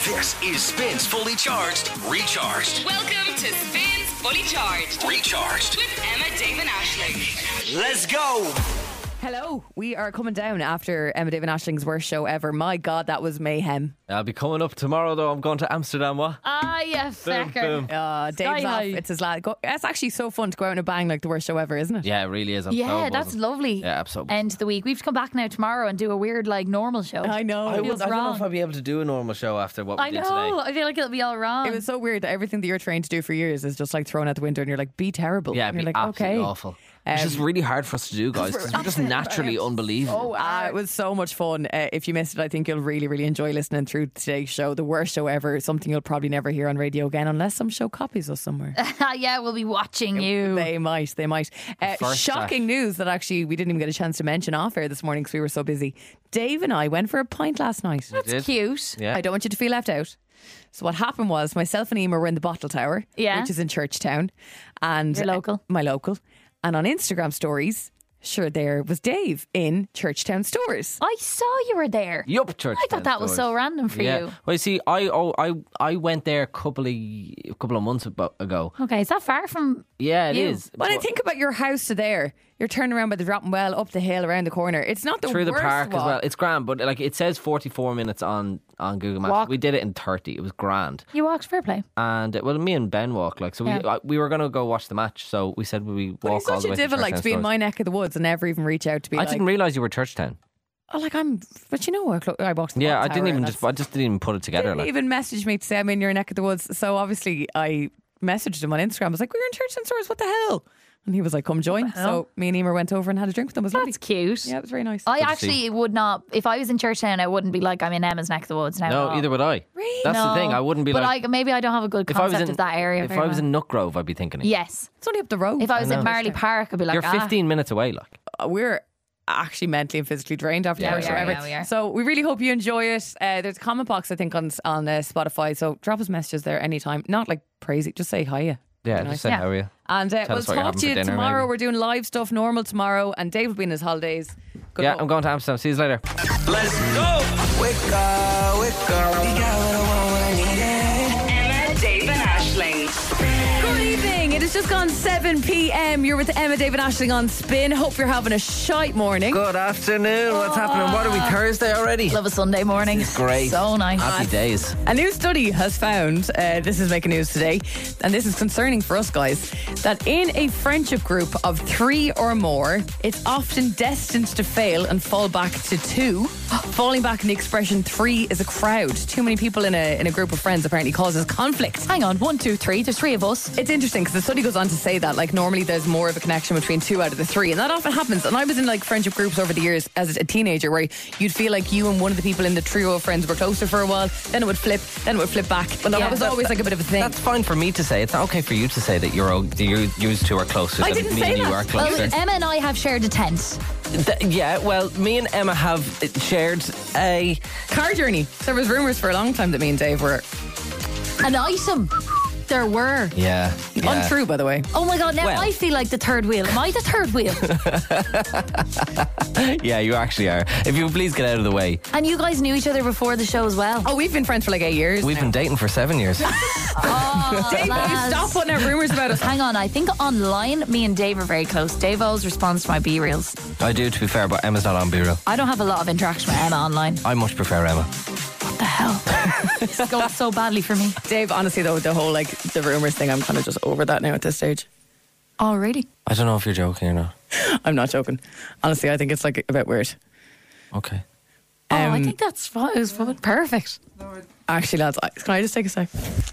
This is Spins Fully Charged, Recharged. Welcome to Spins Fully Charged, Recharged. with Emma, Dave and Aisling. Let's go. Hello, we are coming down after Emma, Dave and Aisling's worst show ever. My God, that was mayhem. I'll be coming up tomorrow though. I'm going to Amsterdam. What? Ah, yeah, Boom, fecker. boom. Dave's off. high. It's his lad. It's actually so fun to go out in a bang like the worst show ever, isn't it? Yeah, it really is. I'm Yeah, so that's buzzing. lovely. Yeah, absolutely. End of the week. We have to come back now tomorrow and do a weird, like, normal show. I know. I feels don't know wrong. if I'll be able to do a normal show after what we I did know. today. I feel like it'll be all wrong. It was so weird that everything that you're trained to do for years is just like thrown out the window and you're like, be terrible. Yeah, and it'd you're be like, absolutely okay. awful. It's just really hard for us to do, guys, because we're just naturally unbelievable. It was so much fun. If you missed it, I think you'll really, really enjoy listening through today's show. The worst show ever. Something you'll probably never hear on radio again unless some show copies us somewhere. Yeah, we'll be watching you. They might. first Shocking news that actually we didn't even get a chance to mention off air this morning because we were so busy. Dave and I went for a pint last night. Did? That's cute. Yeah. I don't want you to feel left out. So what happened was myself and Emer were in the Bottle Tower, Yeah. which is in Churchtown. And Your local. my local. And on Instagram stories, sure, there was Dave in Churchtown stores. I saw you were there. Yup, church. I thought that was so random for yeah. you. Well, you see, I went there a couple of months ago. Okay, is that far from Yeah, it You. is. When I think about your house to there, you're turning around by the dropping well, up the hill, around the corner. It's not the through the worst park walk. as well. It's grand, but like it says 44 minutes on Google Maps. Walk. We did it in 30. It was grand. you walked fair play? And well, me and Ben walked like so. Yeah. We were going to go watch the match, so we said we But walk he's all the such way a to divot, like Churchtown to be in stores. my neck of the woods and never even reach out to be I like, didn't realise you were Churchtown. oh, like I'm, but you know what? I walked the Yeah, Bottle I didn't Tower even and just. I just didn't even put it together. didn't Like, even message me to say I'm in your neck of the woods. So obviously I messaged him on Instagram. I was like, we're in Churchtown stores. What the hell? And he was like, come join. So me and Emer went over and had a drink with them. It was lovely. That's cute. Yeah, it was very nice. I to actually would not. If I was in Churchtown, I wouldn't be like I'm in Emma's neck of the woods now. no, either would I. Really? That's the thing. I wouldn't be but like. maybe I don't have a good if I was concept in of that area. If very I was well. in Nutgrove, I'd be thinking it. Yes. It's only up the road. If I was I in know. Marley Park, I'd be like, You're 15 minutes away. Like, We're actually mentally and physically drained after Yeah, the we worst are, show ever. yeah, we are. So we really hope you enjoy it. There's a comment box, I think, on Spotify. So drop us messages there anytime. Not like crazy. Just say hiya. yeah, nice. just say Yeah. how are you? And we'll us what you're talk having to for you dinner, tomorrow. maybe. We're doing live stuff normal tomorrow. And Dave will be in his holidays. Good Yeah, luck. I'm going to Amsterdam. See you later. Let's go. Wake up, wake up. You got what I want when I need it. Emma, Dave and Aisling. Good evening. It has just gone 7 p.m. You're with Emma, Dave and Aisling on Spin. Hope you're having a shite morning. Good afternoon. What's happening? What are we, Thursday already? Love a Sunday morning. Great. So nice. Happy days. A new study has found, this is making news today, and this is concerning for us guys, that in a friendship group of 3 or more, it's often destined to fail and fall back to 2. Falling back in the expression 3 is a crowd. Too many people in a group of friends apparently causes conflict. Hang on, 1, 2, 3. There's 3 of us. It's interesting because the study goes on to say that like normally there's more of a connection between 2 out of the 3, and that often happens. And I was in like friendship groups over the years as a teenager where you'd feel like you and one of the people in the trio of friends were closer for a while, then it would flip back. But that was always like a bit of a thing. That's fine for me to say. It's not okay for you to say that you two are closer. I that didn't me say and you that. are closer. Well, Emma and I have shared a tent. Yeah, well, me and Emma have shared a. Car journey. There was rumours for a long time that me and Dave were An item. There were. Yeah. untrue, by the way. Oh my God, now Well. I feel like the third wheel. Am I the third wheel? Yeah, you actually are. If you please get out of the way. And you guys knew each other before the show as well. Oh, we've been friends for like 8 years. We've been dating for 7 years. Oh, Dave, will you lads. stop putting out rumours about us? Hang on, I think online, me and Dave are very close. Dave always responds to my B-reels. I do, to be fair, but Emma's not on Bureau. I don't have a lot of interaction with Emma online. I much prefer Emma. What the hell? It's going so badly for me. Dave, honestly though, the whole like the rumours thing, I'm kind of just over that now at this stage. Oh, really? I don't know if you're joking or not. I'm not joking. Honestly, I think it's like a bit weird. Okay. Oh, I think that's fine. It was fine. Perfect. Actually, lads, can I just take a sec?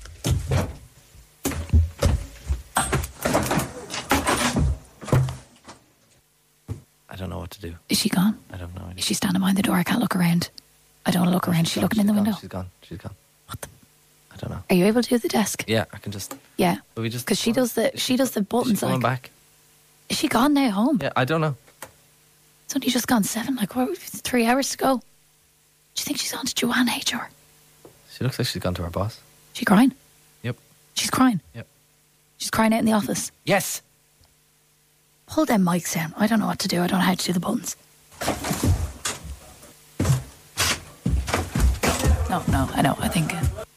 I don't know what to do. Is she gone? I have no idea. Is she standing behind the door? I can't look around. I don't want to look around. Is she looking in the window? She's gone. She's gone. What the? I don't know. Are you able to do the desk? Yeah, I can just. Yeah. But we just. Because she does the buttons. She's coming Like, back. is she gone now home? Yeah, I don't know. It's only just gone 7. Like, what? 3 hours to go. Do you think she's on to Joanne HR? She looks like she's gone to her boss. She crying? Yep. She's crying. Yep. She's crying out in the office. Yes. Pull them mics down. I don't know what to do. I don't know how to do the buttons. No, I know. I think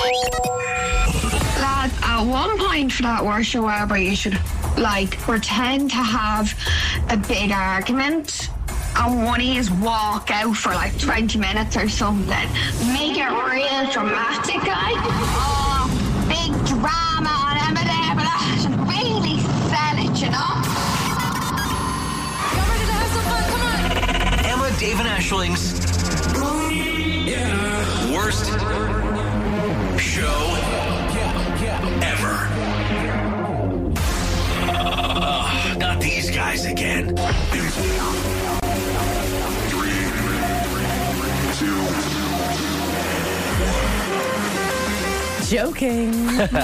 Lads, at one point for that worst show ever, you should pretend to have a big argument. And one of you walk out for 20 minutes or something. Make it real dramatic, guys. Oh, big drama and really sell it, you know? You're ready to have some fun? Come on. Emma, Dave and Ashling's worst show ever. Not these guys again. 3, 2, 1. Joking.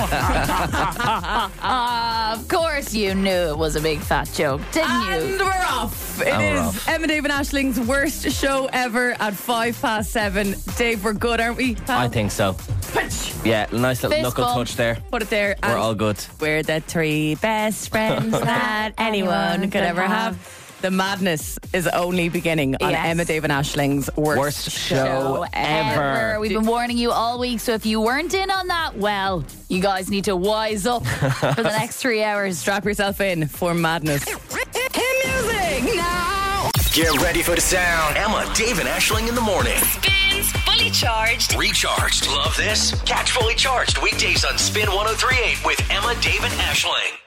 Of course you knew it was a big fat joke, didn't And you? we're off. It is Emma, Dave and Ashling's worst show ever at 7:05. Dave, we're good, aren't we, pal? I think so. Punch. Yeah, nice little Fist knuckle bump. touch there. Put it there. We're and all good. We're the 3 best friends that anyone could ever have. The madness is only beginning on Yes. Emma, Dave and Ashling's worst show ever. We've been warning you all week, so if you weren't in on that, well, you guys need to wise up for the next 3 hours. Strap yourself in for madness. Hit music now. Get ready for the sound. Emma, Dave and Ashling in the morning. Spins Fully Charged. Recharged. Love this? Catch Fully Charged weekdays on Spin 103.8 with Emma, Dave and Ashling.